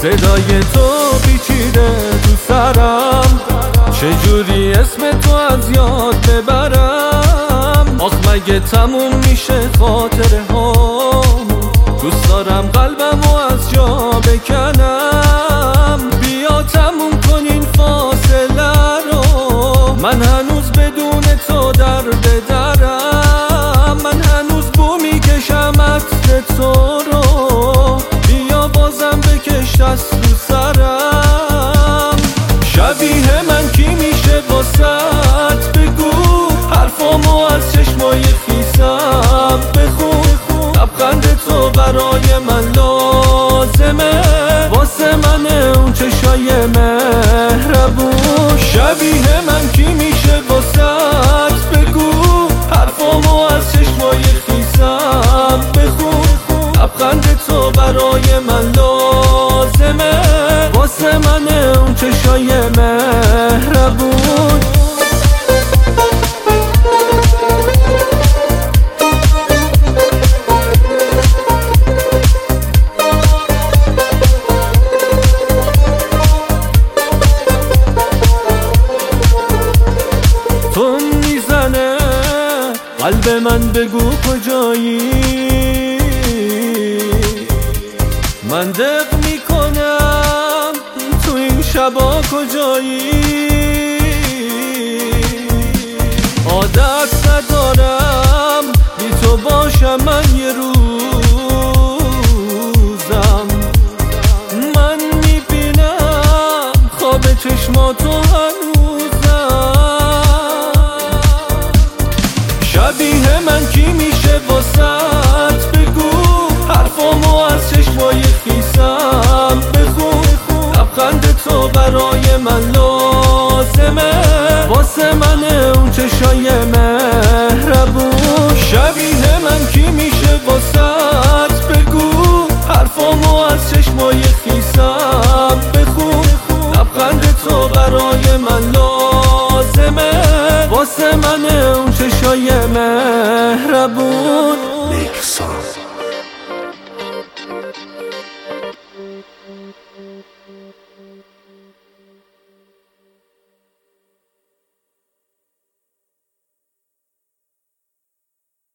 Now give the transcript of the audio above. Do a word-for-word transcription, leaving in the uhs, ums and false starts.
صدای تو پیچیده تو سرم، چجوری اسم تو از یاد ببرم؟ آخ مگه تموم میشه خاطره هامون؟ دوست دارم قلبمو از جا بکنم، بیا تموم کن این فاصله رو. من هنوز بدون تو در بدرم، من هنوز بو میکشم عطر تو رو. بیا بازم بکش دست رو سرم. شبیه من کی میشه واسط؟ بگو حرفامو از چشمای خیسم بخون. لبخند تو برای من لازمه، واسه من اون چشای مهربون. شبیه من کی میشه واسط؟ بگو حرفامو از چشمای خیسم بخون. لبخند تو برای من لازمه، واسه من اون چشای مهربون. تو میزنه قلب من، بگو کجایی؟ من دق میکنم تو این شبا کجایی؟ عادت ندارم بی تو باشم من یه روز